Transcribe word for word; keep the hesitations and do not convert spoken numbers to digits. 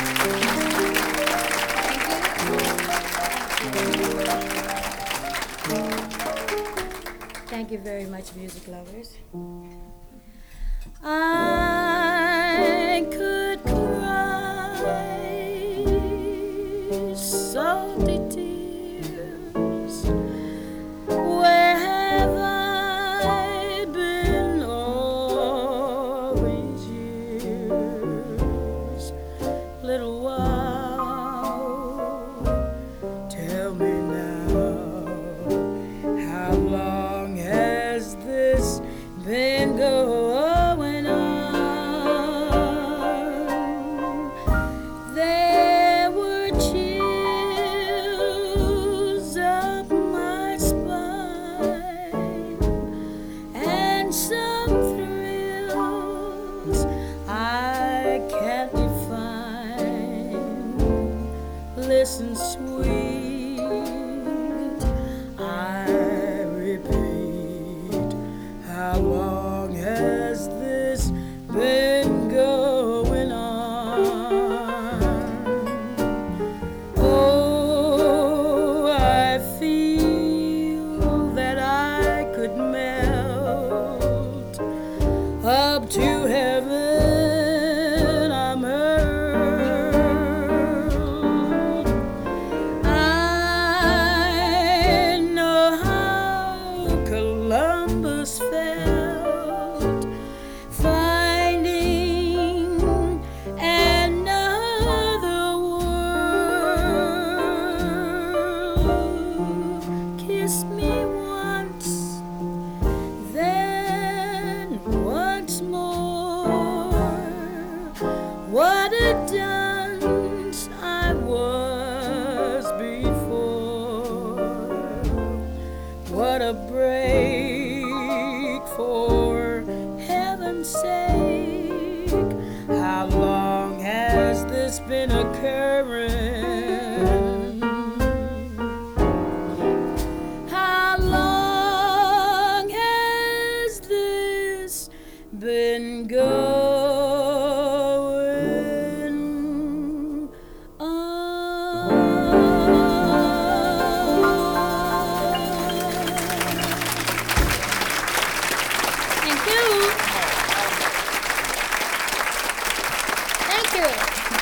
Thank you very much, music lovers. I could cry salty tears. Where have I been all these years? Little while, tell me now, how long has this been going on? There were chills up my spine and some thrills I can't define. Listen, sweet, I repeat, how long has this been going on? Oh, I feel that I could melt up to heaven. I'm hurled. I know how Columbus felt, finding another world. Kiss me once, then once more. What a dunce I was before. What a break, for heaven's sake. How long has this been occurring?